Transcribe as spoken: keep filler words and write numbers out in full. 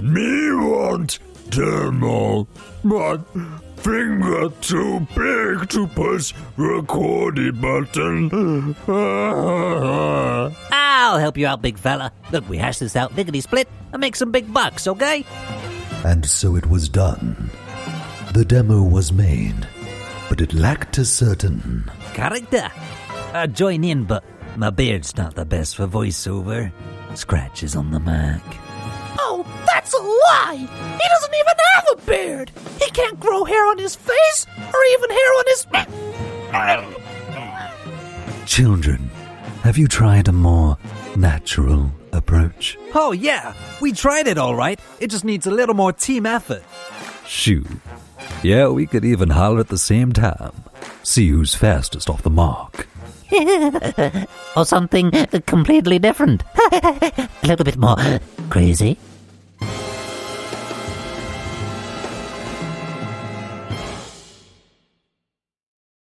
Me want demo, but finger too big to push recording button. I'll help you out, big fella. Look, we hash this out lickety-split and make some big bucks, okay? And so it was done. The demo was made, but it lacked a certain... character. I join in, but my beard's not the best for voiceover. Scratches on the Mac. Oh, that's a lie! He doesn't even have a beard! He can't grow hair on his face, or even hair on his... Children, have you tried a more natural approach? Oh yeah, we tried it all right. It just needs a little more team effort. Shoot. Yeah, we could even holler at the same time. See who's fastest off the mark. Or something completely different. A little bit more crazy.